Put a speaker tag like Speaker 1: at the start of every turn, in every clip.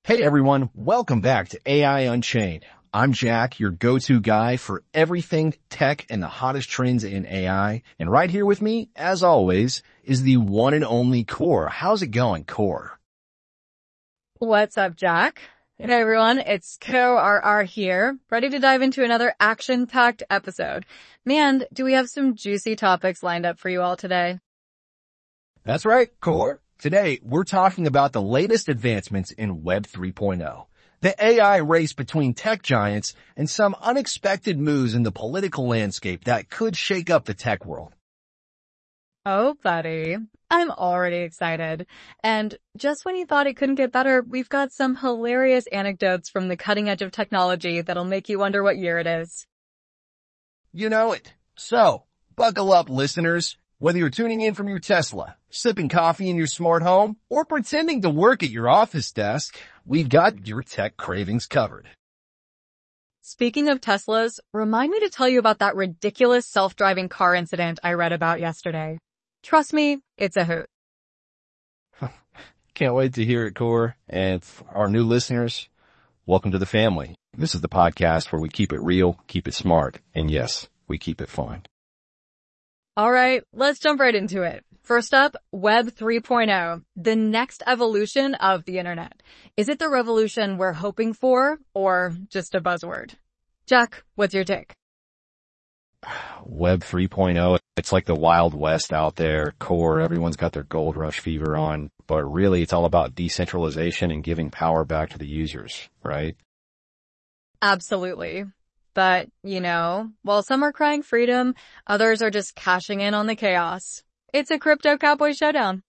Speaker 1: Hey everyone, welcome back to AI Unchained. I'm Jack, your go-to guy for everything tech and the hottest trends in AI. And right here with me, as always, is the one and only Core. How's it going, Core?
Speaker 2: What's up, Jack? Hey everyone, it's CoRR here, ready to dive into another action-packed episode. Man, do we have some juicy topics lined up for you all today?
Speaker 1: That's right, Core. Today, we're talking about the latest advancements in Web 3.0, the AI race between tech giants, and some unexpected moves in the political landscape that could shake up the tech world.
Speaker 2: Oh, buddy, I'm already excited. And just when you thought it couldn't get better, we've got some hilarious anecdotes from the cutting edge of technology that'll make you wonder what year it is.
Speaker 1: You know it. So, buckle up, listeners. Whether you're tuning in from your Tesla, sipping coffee in your smart home, or pretending to work at your office desk, we've got your tech cravings covered.
Speaker 2: Speaking of Teslas, remind me to tell you about that ridiculous self-driving car incident I read about yesterday. Trust me, it's a hoot.
Speaker 1: Can't wait to hear it, Core. And for our new listeners, welcome to the family. This is the podcast where we keep it real, keep it smart, and yes, we keep it fun.
Speaker 2: All right, let's jump right into it. First up, Web 3.0, the next evolution of the internet. Is it the revolution we're hoping for, or just a buzzword? Jack, what's your take?
Speaker 1: Web 3.0, it's like the Wild West out there. Core, everyone's got their gold rush fever on, but really it's all about decentralization and giving power back to the users, right?
Speaker 2: Absolutely. But, while some are crying freedom, others are just cashing in on the chaos. It's a crypto cowboy showdown.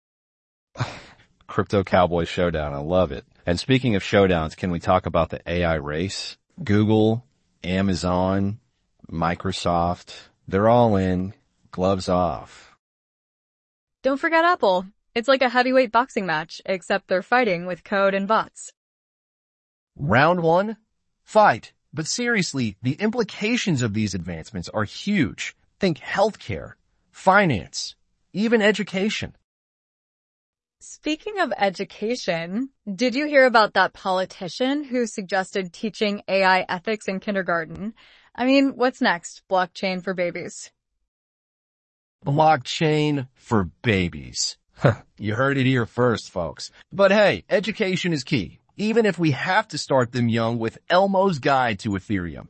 Speaker 1: Crypto cowboy showdown. I love it. And speaking of showdowns, can we talk about the AI race? Google, Amazon, Microsoft, they're all in, gloves off.
Speaker 2: Don't forget Apple. It's like a heavyweight boxing match, except they're fighting with code and bots.
Speaker 1: Round one, fight. But seriously, the implications of these advancements are huge. Think healthcare, finance, even education.
Speaker 2: Speaking of education, did you hear about that politician who suggested teaching AI ethics in kindergarten? I mean, what's next? Blockchain for babies.
Speaker 1: Blockchain for babies. You heard it here first, folks. But hey, education is key. Even if we have to start them young with Elmo's Guide to Ethereum.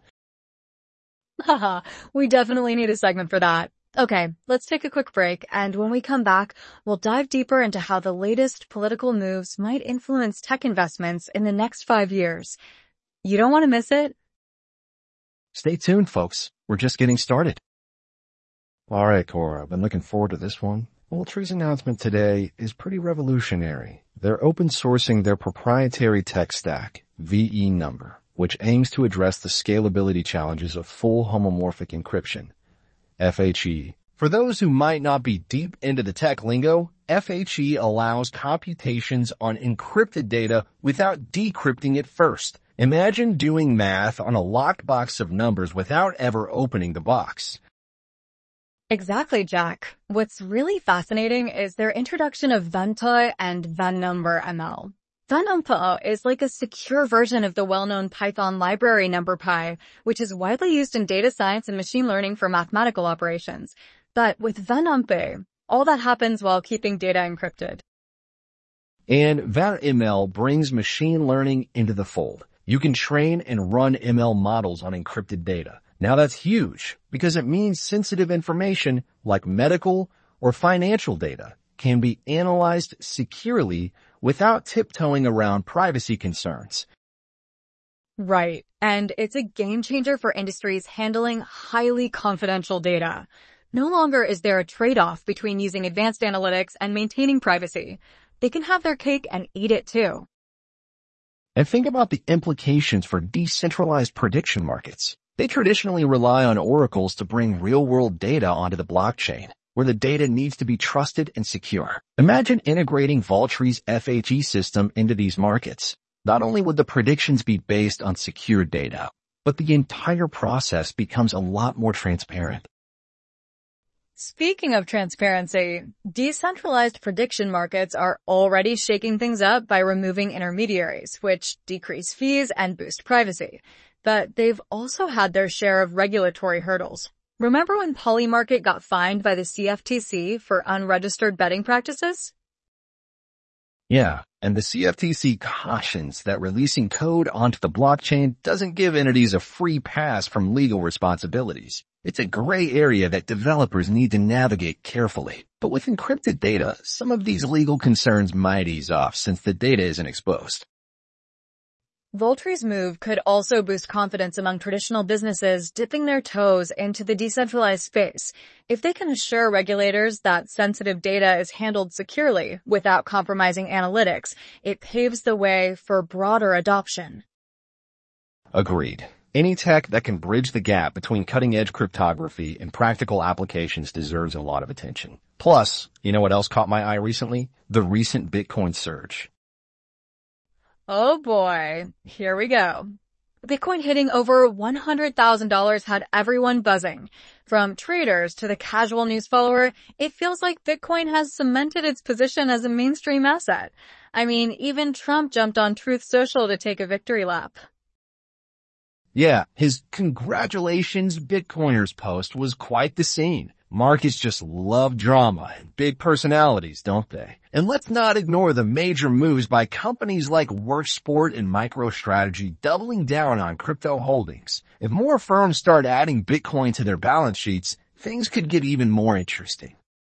Speaker 2: Haha, we definitely need a segment for that. Okay, let's take a quick break, and when we come back, we'll dive deeper into how the latest political moves might influence tech investments in the next 5 years. You don't want to miss it?
Speaker 1: Stay tuned, folks. We're just getting started. All right, Cora, I've been looking forward to this one. Well, Tree's announcement today is pretty revolutionary. They're open sourcing their proprietary tech stack, VE Number, which aims to address the scalability challenges of full homomorphic encryption, FHE. For those who might not be deep into the tech lingo, FHE allows computations on encrypted data without decrypting it first. Imagine doing math on a locked box of numbers without ever opening the box.
Speaker 2: Exactly, Jack. What's really fascinating is their introduction of Vanta and VNumber ML. VNumber is like a secure version of the well-known Python library NumberPy, which is widely used in data science and machine learning for mathematical operations. But with VNumber, all that happens while keeping data encrypted.
Speaker 1: And VanML brings machine learning into the fold. You can train and run ML models on encrypted data. Now that's huge because it means sensitive information like medical or financial data can be analyzed securely without tiptoeing around privacy concerns.
Speaker 2: Right. And it's a game changer for industries handling highly confidential data. No longer is there a trade-off between using advanced analytics and maintaining privacy. They can have their cake and eat it too.
Speaker 1: And think about the implications for decentralized prediction markets. They traditionally rely on oracles to bring real-world data onto the blockchain, where the data needs to be trusted and secure. Imagine integrating Vaultree's FHE system into these markets. Not only would the predictions be based on secure data, but the entire process becomes a lot more transparent.
Speaker 2: Speaking of transparency, decentralized prediction markets are already shaking things up by removing intermediaries, which decrease fees and boost privacy. But they've also had their share of regulatory hurdles. Remember when Polymarket got fined by the CFTC for unregistered betting practices?
Speaker 1: Yeah, and the CFTC cautions that releasing code onto the blockchain doesn't give entities a free pass from legal responsibilities. It's a gray area that developers need to navigate carefully. But with encrypted data, some of these legal concerns might ease off since the data isn't exposed.
Speaker 2: Voltree's move could also boost confidence among traditional businesses dipping their toes into the decentralized space. If they can assure regulators that sensitive data is handled securely without compromising analytics, it paves the way for broader adoption.
Speaker 1: Agreed. Any tech that can bridge the gap between cutting-edge cryptography and practical applications deserves a lot of attention. Plus, you know what else caught my eye recently? The recent Bitcoin surge.
Speaker 2: Oh boy, here we go. Bitcoin hitting over $100,000 had everyone buzzing. From traders to the casual news follower, it feels like Bitcoin has cemented its position as a mainstream asset. I mean, even Trump jumped on Truth Social to take a victory lap.
Speaker 1: Yeah, his congratulations Bitcoiners post was quite the scene. Markets just love drama and big personalities, don't they? And let's not ignore the major moves by companies like WorkSport and MicroStrategy doubling down on crypto holdings. If more firms start adding Bitcoin to their balance sheets, things could get even more interesting.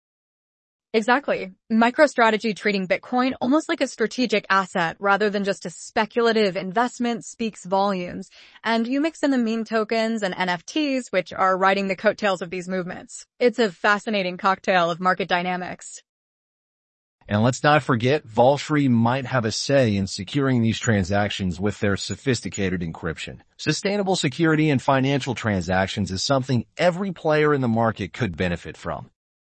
Speaker 2: Exactly. MicroStrategy treating Bitcoin almost like a strategic asset rather than just a speculative investment speaks volumes. And you mix in the meme tokens and NFTs, which are riding the coattails of these movements. It's a fascinating cocktail of market dynamics.
Speaker 1: And let's not forget, Voltree might have a say in securing these transactions with their sophisticated encryption. Sustainable security in financial transactions is something every player in the market could benefit from.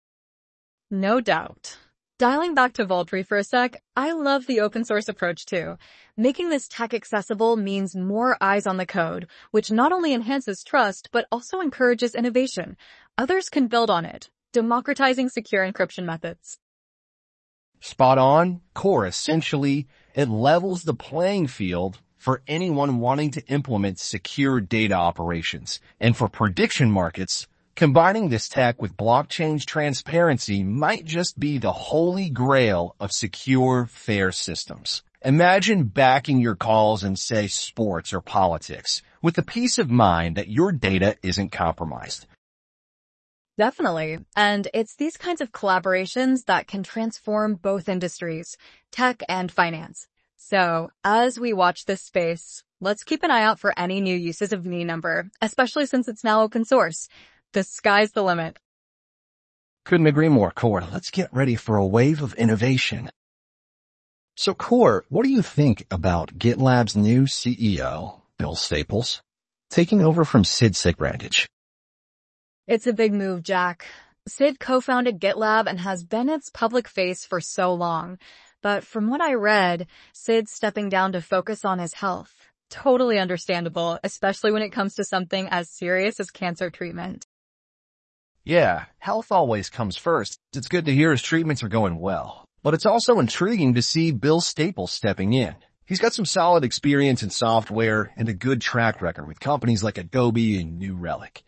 Speaker 2: No doubt. Dialing back to Voltree for a sec, I love the open source approach too. Making this tech accessible means more eyes on the code, which not only enhances trust, but also encourages innovation. Others can build on it, democratizing secure encryption methods.
Speaker 1: Spot on. Core, essentially, it levels the playing field for anyone wanting to implement secure data operations. And for prediction markets, combining this tech with blockchain's transparency might just be the holy grail of secure, fair systems. Imagine backing your calls in, say, sports or politics, with the peace of mind that your data isn't compromised.
Speaker 2: Definitely. And it's these kinds of collaborations that can transform both industries, tech and finance. So, as we watch this space, let's keep an eye out for any new uses of Number, especially since it's now open source. The sky's the limit.
Speaker 1: Couldn't agree more, Core. Let's get ready for a wave of innovation. So, Core, what do you think about GitLab's new CEO, Bill Staples, taking over from Sid Sijbrandij?
Speaker 2: It's a big move, Jack. Sid co-founded GitLab and has been its public face for so long. But from what I read, Sid's stepping down to focus on his health. Totally understandable, especially when it comes to something as serious as cancer treatment.
Speaker 1: Yeah, health always comes first. It's good to hear his treatments are going well. But it's also intriguing to see Bill Staples stepping in. He's got some solid experience in software and a good track record with companies like Adobe and New Relic.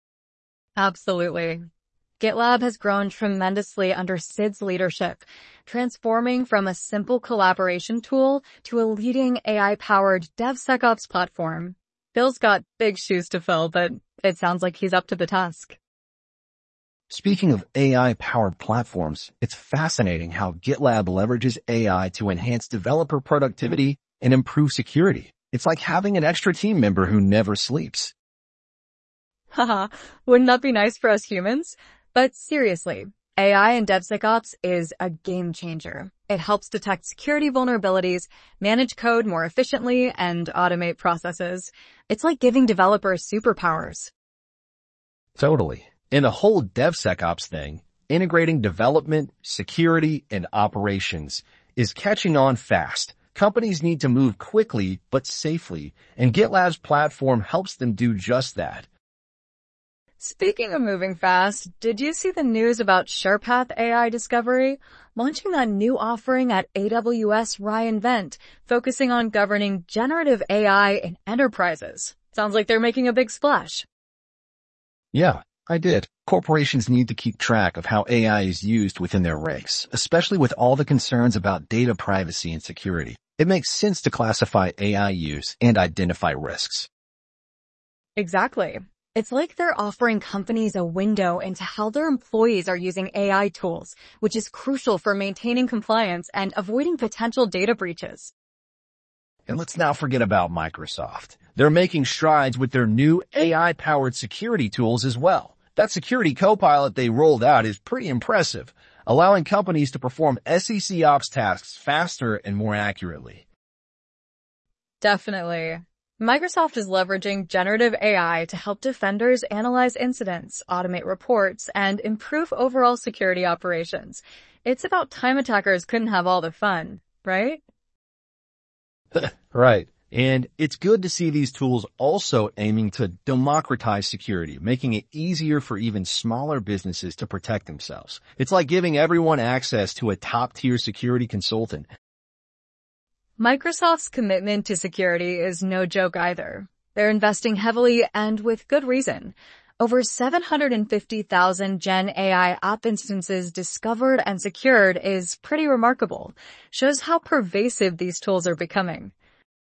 Speaker 2: Absolutely. GitLab has grown tremendously under Sid's leadership, transforming from a simple collaboration tool to a leading AI-powered DevSecOps platform. Bill's got big shoes to fill, but it sounds like he's up to the task.
Speaker 1: Speaking of AI-powered platforms, it's fascinating how GitLab leverages AI to enhance developer productivity and improve security. It's like having an extra team member who never sleeps.
Speaker 2: Haha, wouldn't that be nice for us humans? But seriously, AI in DevSecOps is a game changer. It helps detect security vulnerabilities, manage code more efficiently, and automate processes. It's like giving developers superpowers.
Speaker 1: Totally. In the whole DevSecOps thing, integrating development, security, and operations is catching on fast. Companies need to move quickly but safely, and GitLab's platform helps them do just that.
Speaker 2: Speaking of moving fast, did you see the news about SharePath AI Discovery? Launching that new offering at AWS reInvent, focusing on governing generative AI in enterprises. Sounds like they're making a big splash.
Speaker 1: Yeah, I did. Corporations need to keep track of how AI is used within their ranks, especially with all the concerns about data privacy and security. It makes sense to classify AI use and identify risks.
Speaker 2: Exactly. It's like they're offering companies a window into how their employees are using AI tools, which is crucial for maintaining compliance and avoiding potential data breaches.
Speaker 1: And let's not forget about Microsoft. They're making strides with their new AI-powered security tools as well. That security copilot they rolled out is pretty impressive, allowing companies to perform SEC ops tasks faster and more accurately.
Speaker 2: Definitely. Microsoft is leveraging generative AI to help defenders analyze incidents, automate reports, and improve overall security operations. It's about time attackers couldn't have all the fun, right?
Speaker 1: Right. And it's good to see these tools also aiming to democratize security, making it easier for even smaller businesses to protect themselves. It's like giving everyone access to a top-tier security consultant.
Speaker 2: Microsoft's commitment to security is no joke either. They're investing heavily and with good reason. Over 750,000 Gen AI app instances discovered and secured is pretty remarkable. Shows how pervasive these tools are becoming.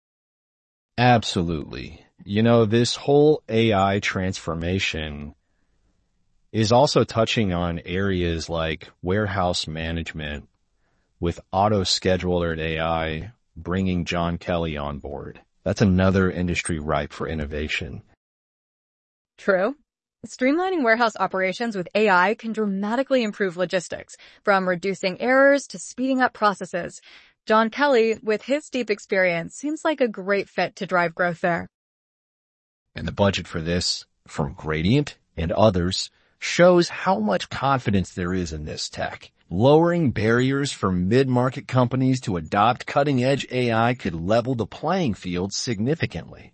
Speaker 1: Absolutely. This whole AI transformation is also touching on areas like warehouse management with auto-scheduler AI bringing John Kelly on board. That's another industry ripe for innovation.
Speaker 2: True. Streamlining warehouse operations with AI can dramatically improve logistics, from reducing errors to speeding up processes. John Kelly, with his deep experience, seems like a great fit to drive growth there.
Speaker 1: And the budget for this, from Gradient and others, shows how much confidence there is in this tech. Lowering barriers for mid-market companies to adopt cutting-edge AI could level the playing field significantly.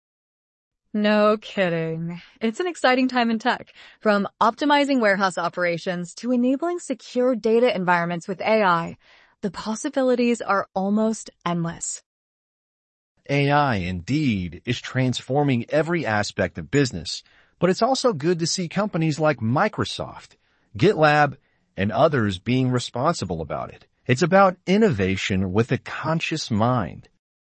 Speaker 2: No kidding. It's an exciting time in tech, from optimizing warehouse operations to enabling secure data environments with AI. The possibilities are almost endless.
Speaker 1: AI, indeed, is transforming every aspect of business, but it's also good to see companies like Microsoft, GitLab, and others being responsible about it. It's about innovation with a conscious mind.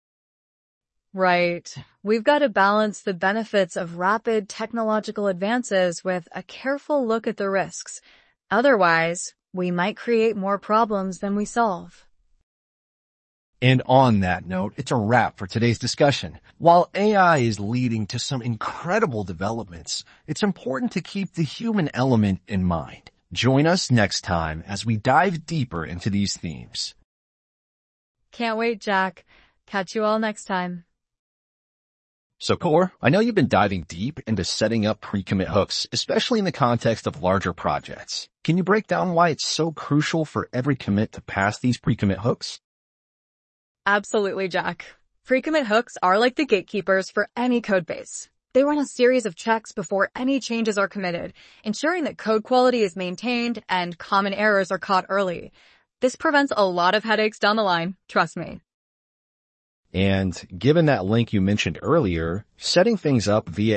Speaker 2: Right. We've got to balance the benefits of rapid technological advances with a careful look at the risks. Otherwise, we might create more problems than we solve.
Speaker 1: And on that note, it's a wrap for today's discussion. While AI is leading to some incredible developments, it's important to keep the human element in mind. Join us next time as we dive deeper into these themes.
Speaker 2: Can't wait, Jack. Catch you all next time.
Speaker 1: So Core, I know you've been diving deep into setting up pre-commit hooks, especially in the context of larger projects. Can you break down why it's so crucial for every commit to pass these pre-commit hooks?
Speaker 2: Absolutely, Jack. Pre-commit hooks are like the gatekeepers for any code base. They run a series of checks before any changes are committed, ensuring that code quality is maintained and common errors are caught early. This prevents a lot of headaches down the line, trust me.
Speaker 1: And given that link you mentioned earlier, setting things up via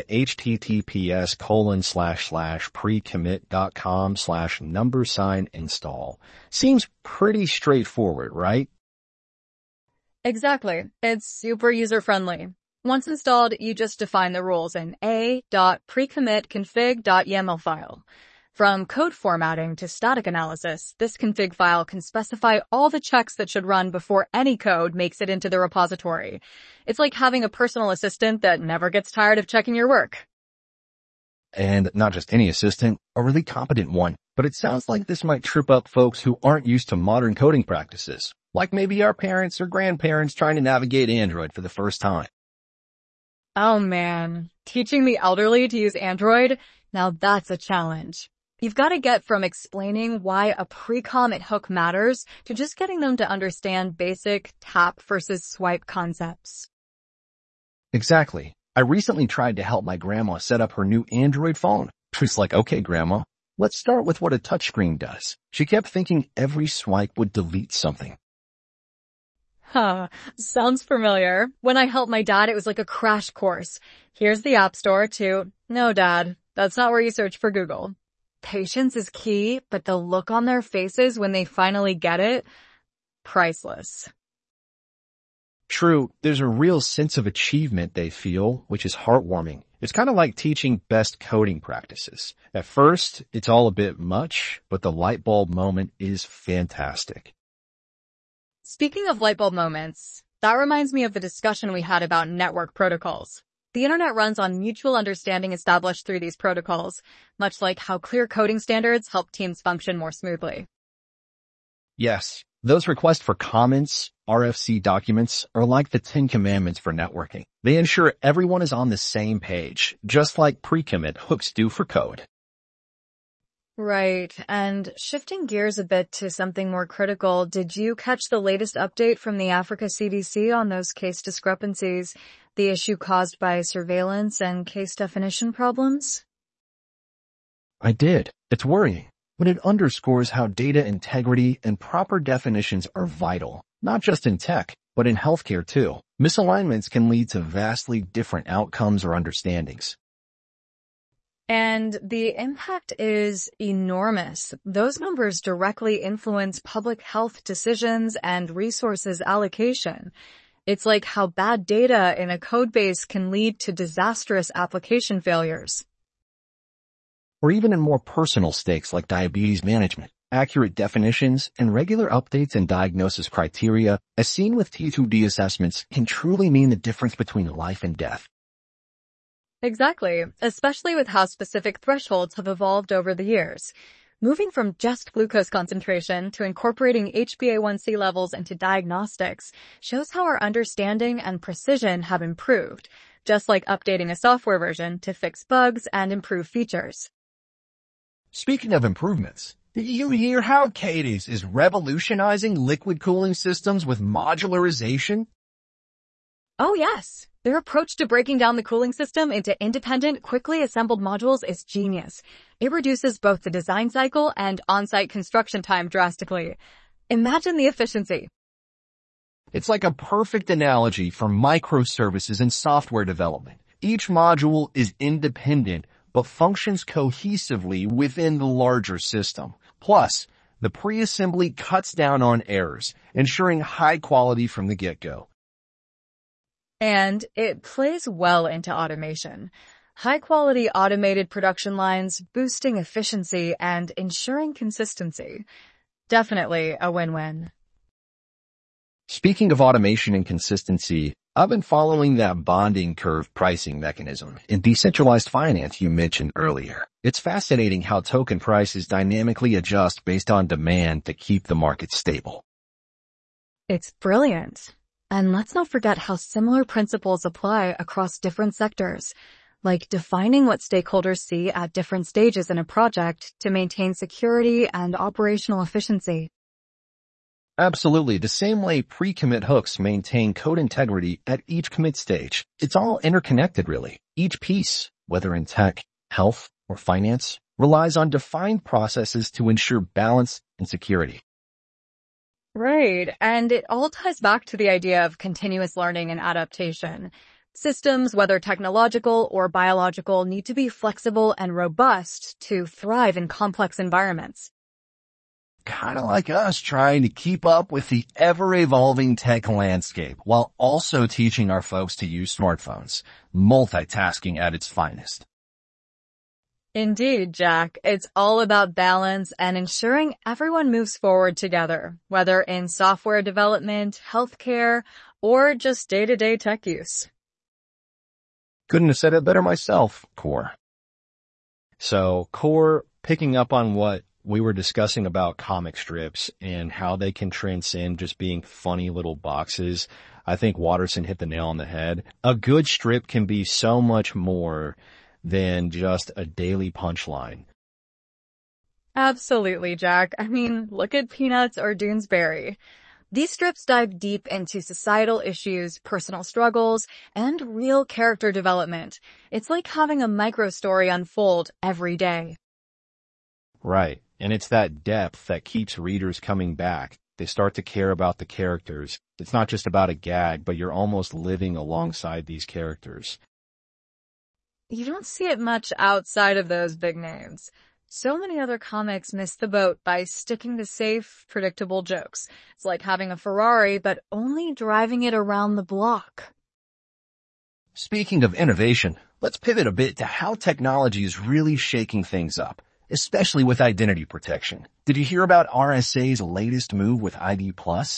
Speaker 1: https://precommit.com/install seems pretty straightforward, right?
Speaker 2: Exactly. It's super user-friendly. Once installed, you just define the rules in a.precommitconfig.yaml file. From code formatting to static analysis, this config file can specify all the checks that should run before any code makes it into the repository. It's like having a personal assistant that never gets tired of checking your work.
Speaker 1: And not just any assistant, a really competent one. But it sounds like this might trip up folks who aren't used to modern coding practices, like maybe our parents or grandparents trying to navigate Android for the first time.
Speaker 2: Oh man, teaching the elderly to use Android? Now that's a challenge. You've got to get from explaining why a pre-commit hook matters to just getting them to understand basic tap versus swipe concepts.
Speaker 1: Exactly. I recently tried to help my grandma set up her new Android phone. She's like, okay, Grandma, let's start with what a touchscreen does. She kept thinking every swipe would delete something.
Speaker 2: Huh, sounds familiar. When I helped my dad, it was like a crash course. Here's the App Store to, no, Dad, that's not where you search for Google. Patience is key, but the look on their faces when they finally get it, priceless.
Speaker 1: True, there's a real sense of achievement they feel, which is heartwarming. It's kind of like teaching best coding practices. At first, it's all a bit much, but the light bulb moment is fantastic.
Speaker 2: Speaking of light bulb moments, that reminds me of the discussion we had about network protocols. The internet runs on mutual understanding established through these protocols, much like how clear coding standards help teams function more smoothly.
Speaker 1: Yes, those requests for comments, RFC documents, are like the 10 commandments for networking. They ensure everyone is on the same page, just like pre-commit hooks do for code.
Speaker 2: Right, and shifting gears a bit to something more critical, did you catch the latest update from the Africa CDC on those case discrepancies, the issue caused by surveillance and case definition problems?
Speaker 1: I did. It's worrying, but it underscores how data integrity and proper definitions are vital, not just in tech, but in healthcare too. Misalignments can lead to vastly different outcomes or understandings.
Speaker 2: And the impact is enormous. Those numbers directly influence public health decisions and resources allocation. It's like how bad data in a code base can lead to disastrous application failures.
Speaker 1: Or even in more personal stakes like diabetes management, accurate definitions and regular updates in diagnosis criteria, as seen with T2D assessments, can truly mean the difference between life and death.
Speaker 2: Exactly, especially with how specific thresholds have evolved over the years. Moving from just glucose concentration to incorporating HbA1c levels into diagnostics shows how our understanding and precision have improved, just like updating a software version to fix bugs and improve features.
Speaker 1: Speaking of improvements, did you hear how Cadence is revolutionizing liquid cooling systems with modularization?
Speaker 2: Oh yes, their approach to breaking down the cooling system into independent, quickly assembled modules is genius. It reduces both the design cycle and on-site construction time drastically. Imagine the efficiency.
Speaker 1: It's like a perfect analogy for microservices in software development. Each module is independent, but functions cohesively within the larger system. Plus, the pre-assembly cuts down on errors, ensuring high quality from the get-go.
Speaker 2: And it plays well into automation. High-quality automated production lines, boosting efficiency and ensuring consistency. Definitely a win-win.
Speaker 1: Speaking of automation and consistency, I've been following that bonding curve pricing mechanism in decentralized finance you mentioned earlier. It's fascinating how token prices dynamically adjust based on demand to keep the market stable.
Speaker 2: It's brilliant. And let's not forget how similar principles apply across different sectors, like defining what stakeholders see at different stages in a project to maintain security and operational efficiency.
Speaker 1: Absolutely. The same way pre-commit hooks maintain code integrity at each commit stage. It's all interconnected really. Each piece, whether in tech, health, or finance, relies on defined processes to ensure balance and security.
Speaker 2: Right, and it all ties back to the idea of continuous learning and adaptation. Systems, whether technological or biological, need to be flexible and robust to thrive in complex environments.
Speaker 1: Kind of like us trying to keep up with the ever-evolving tech landscape while also teaching our folks to use smartphones. Multitasking at its finest.
Speaker 2: Indeed, Jack. It's all about balance and ensuring everyone moves forward together, whether in software development, healthcare, or just day-to-day tech use.
Speaker 1: Couldn't have said it better myself, Core. So, Core, picking up on what we were discussing about comic strips and how they can transcend just being funny little boxes, I think Watterson hit the nail on the head. A good strip can be so much more than just a daily punchline.
Speaker 2: Absolutely, Jack. I mean, look at Peanuts or Doonesbury. These strips dive deep into societal issues, personal struggles, and real character development. It's like having a micro-story unfold every day.
Speaker 1: Right. And it's that depth that keeps readers coming back. They start to care about the characters. It's not just about a gag, but you're almost living alongside these characters.
Speaker 2: You don't see it much outside of those big names. So many other comics miss the boat by sticking to safe, predictable jokes. It's like having a Ferrari, but only driving it around the block.
Speaker 1: Speaking of innovation, let's pivot a bit to how technology is really shaking things up, especially with identity protection. Did you hear about RSA's latest move with ID+?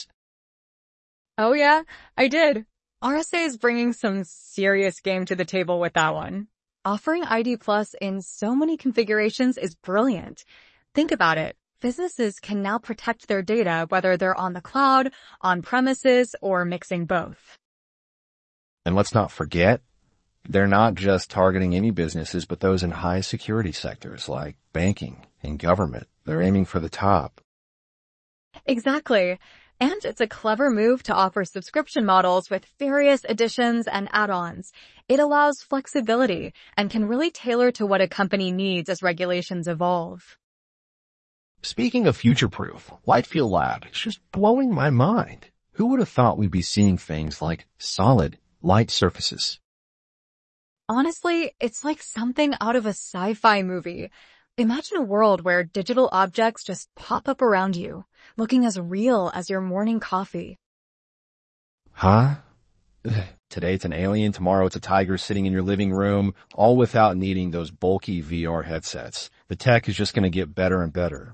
Speaker 2: Oh yeah, I did. RSA is bringing some serious game to the table with that one. Offering ID Plus in so many configurations is brilliant. Think about it. Businesses can now protect their data whether they're on the cloud, on premises, or mixing both.
Speaker 1: And let's not forget, they're not just targeting any businesses, but those in high security sectors like banking and government. They're aiming for the top.
Speaker 2: Exactly. And it's a clever move to offer subscription models with various additions and add-ons. It allows flexibility and can really tailor to what a company needs as regulations evolve.
Speaker 1: Speaking of future-proof, Whitefield Lab is just blowing my mind. Who would have thought we'd be seeing things like solid, light surfaces?
Speaker 2: Honestly, it's like something out of a sci-fi movie. Imagine a world where digital objects just pop up around you, looking as real as your morning coffee.
Speaker 1: Huh? Today it's an alien, tomorrow it's a tiger sitting in your living room, all without needing those bulky VR headsets. The tech is just going to get better and better.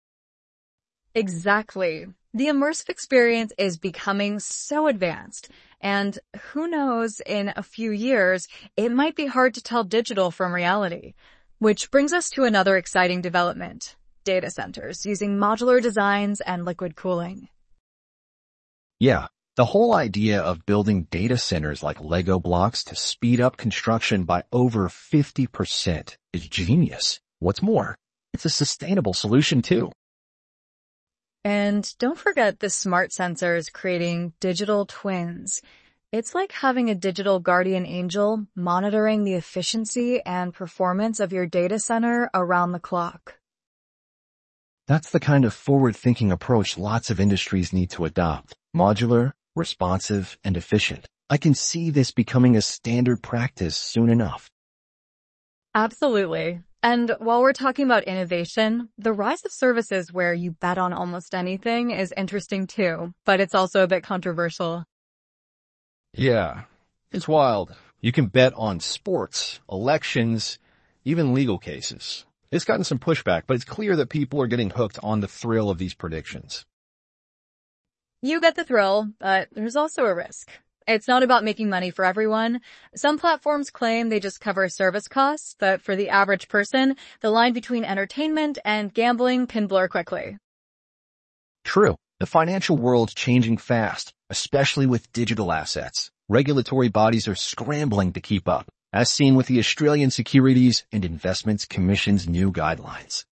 Speaker 2: Exactly. The immersive experience is becoming so advanced, and who knows, in a few years, it might be hard to tell digital from reality. Which brings us to another exciting development, data centers using modular designs and liquid cooling.
Speaker 1: Yeah, the whole idea of building data centers like Lego blocks to speed up construction by over 50% is genius. What's more, it's a sustainable solution too.
Speaker 2: And don't forget the smart sensors creating digital twins. It's like having a digital guardian angel monitoring the efficiency and performance of your data center around the clock.
Speaker 1: That's the kind of forward-thinking approach lots of industries need to adopt. Modular, responsive, and efficient. I can see this becoming a standard practice soon enough.
Speaker 2: Absolutely. And while we're talking about innovation, the rise of services where you bet on almost anything is interesting too, but it's also a bit controversial.
Speaker 1: Yeah, it's wild. You can bet on sports, elections, even legal cases. It's gotten some pushback, but it's clear that people are getting hooked on the thrill of these predictions.
Speaker 2: You get the thrill, but there's also a risk. It's not about making money for everyone. Some platforms claim they just cover service costs, but for the average person, the line between entertainment and gambling can blur quickly.
Speaker 1: True. The financial world's changing fast, especially with digital assets. Regulatory bodies are scrambling to keep up, as seen with the Australian Securities and Investments Commission's new guidelines.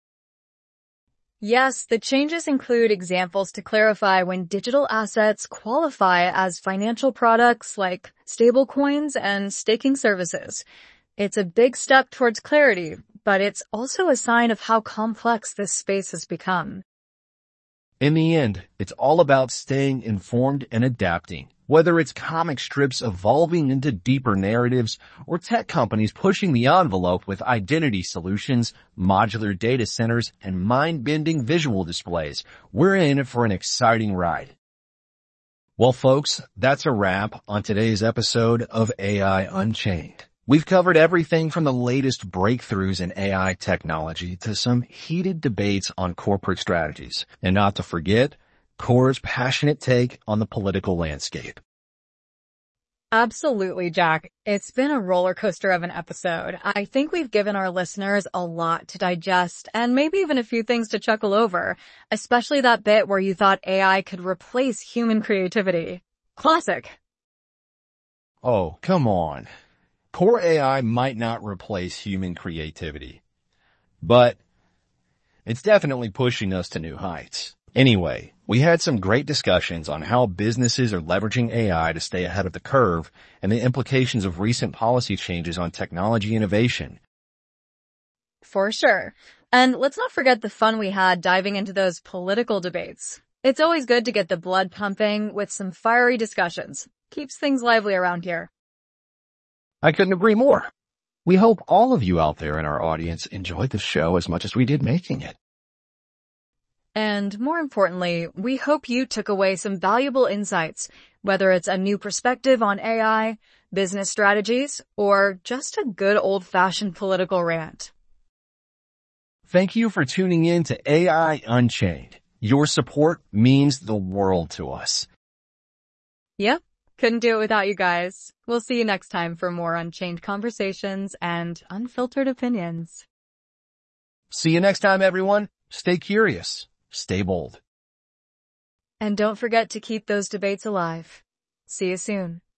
Speaker 2: Yes, the changes include examples to clarify when digital assets qualify as financial products like stablecoins and staking services. It's a big step towards clarity, but it's also a sign of how complex this space has become.
Speaker 1: In the end, it's all about staying informed and adapting. Whether it's comic strips evolving into deeper narratives or tech companies pushing the envelope with identity solutions, modular data centers, and mind-bending visual displays, we're in it for an exciting ride. Well, folks, that's a wrap on today's episode of AI Unchained. We've covered everything from the latest breakthroughs in AI technology to some heated debates on corporate strategies, and not to forget, Core's passionate take on the political landscape.
Speaker 2: Absolutely, Jack. It's been a roller coaster of an episode. I think we've given our listeners a lot to digest and maybe even a few things to chuckle over, especially that bit where you thought AI could replace human creativity. Classic.
Speaker 1: Oh, come on. Core AI might not replace human creativity, but it's definitely pushing us to new heights. Anyway, We had some great discussions on how businesses are leveraging AI to stay ahead of the curve and the implications of recent policy changes on technology innovation.
Speaker 2: For sure. And let's not forget the fun we had diving into those political debates. It's always good to get the blood pumping with some fiery discussions. Keeps things lively around here.
Speaker 1: I couldn't agree more. We hope all of you out there in our audience enjoyed the show as much as we did making it.
Speaker 2: And more importantly, we hope you took away some valuable insights, whether it's a new perspective on AI, business strategies, or just a good old-fashioned political rant.
Speaker 1: Thank you for tuning in to AI Unchained. Your support means the world to us.
Speaker 2: Yep, couldn't do it without you guys. We'll see you next time for more Unchained conversations and unfiltered opinions.
Speaker 1: See you next time, everyone. Stay curious. Stay bold.
Speaker 2: And don't forget to keep those debates alive. See you soon.